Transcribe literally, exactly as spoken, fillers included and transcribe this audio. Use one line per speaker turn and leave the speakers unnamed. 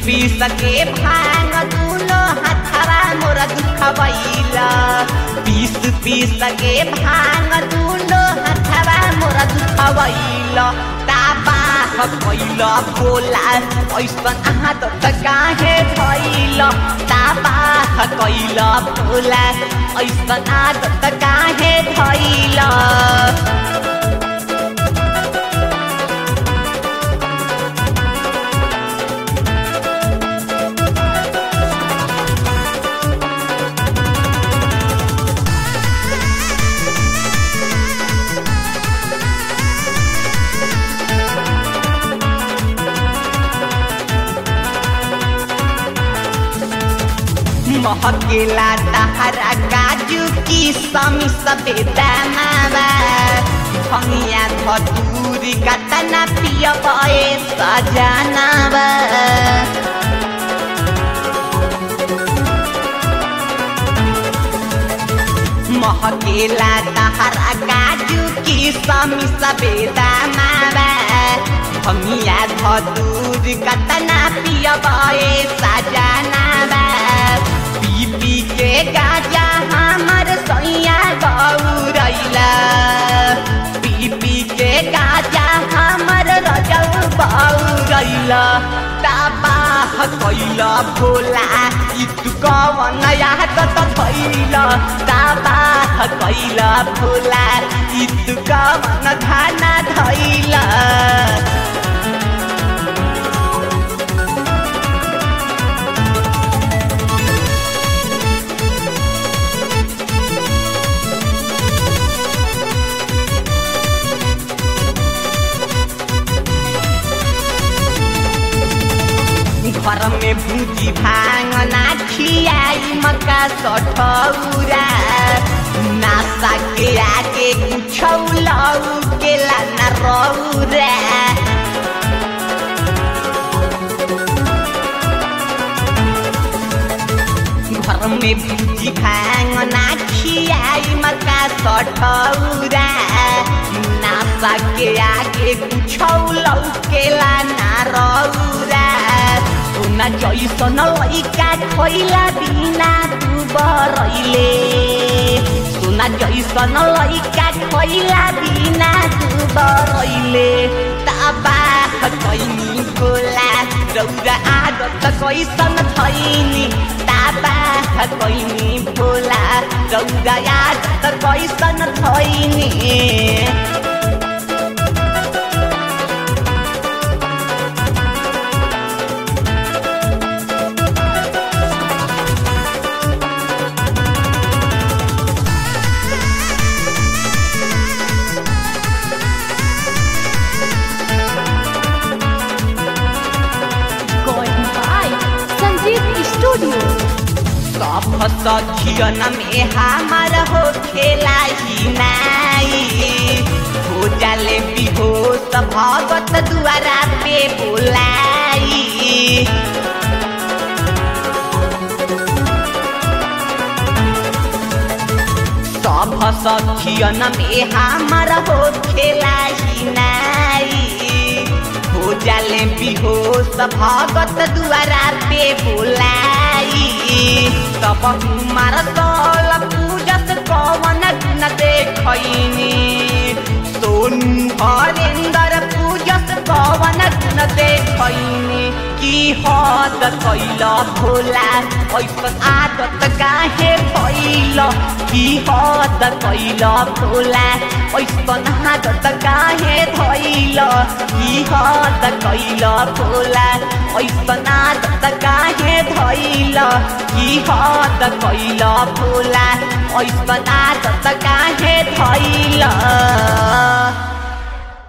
पीस के भांग दूनो हथवा मोर दुखवैला पीस पीस के भांग दूनो हथवा मोर दुखवैला ताबाह कैला भोला ऐसन आदत काहे धैला ताबाह कैला भोला ऐसन आदत काहे धैला महकेला तहरा काजू की समी सफेदा मावा भंगिया धतूरी कतना पियबे सजनावा महकेला तहरा काजू की समी सफेदा मावा भंगिया धतूरी कतना पियबे सजनावा पी के गाजा हमर सैया गौरैला पी पी के गाजा हमर रजौ बौरैला ताबाह कैला भोला ई तू कवन आदत धैला ताबाह कैला भोला ई तू कवन खाना धैला घर में भूजी भांग ना खियाई मका सठौरा नासा के आगे कुछौलौ के लाना रौरा घर में भूजी भांग ना खियाई मका सठौरा नासा के आगे कुछौलौ के लाना रौरा सोना जैसन लैका खैला बिना तू बरैले सोना जैसन लैका खैला बिना तू बरैले ताबाह कैनी भोला रौरा आदत कैसन थैनी ताबाह कैनी भोला रौरा आदत कैसन थैनी सब सखियन में हमार हो खेला ही नाई हो जाले बिहोश भगत दुआरा पे बोलाई सब सखियन में हमार हो खेला ही नाई हो जाले बिहोश भगत दुआरा पे बोलाई तब कुमार तल पूजत कवन न देखैनी सोनू हरेंद्र पूजत कवन न देखैनी की हद कैला भोला ऐसन आदत काहे भैला की हद कैला भोला ऐसन आदत काहे धैला की हद कैला भोला ऐसन आदत काहे धैला की हद कैला भोला ऐसन आदत काहे धैला।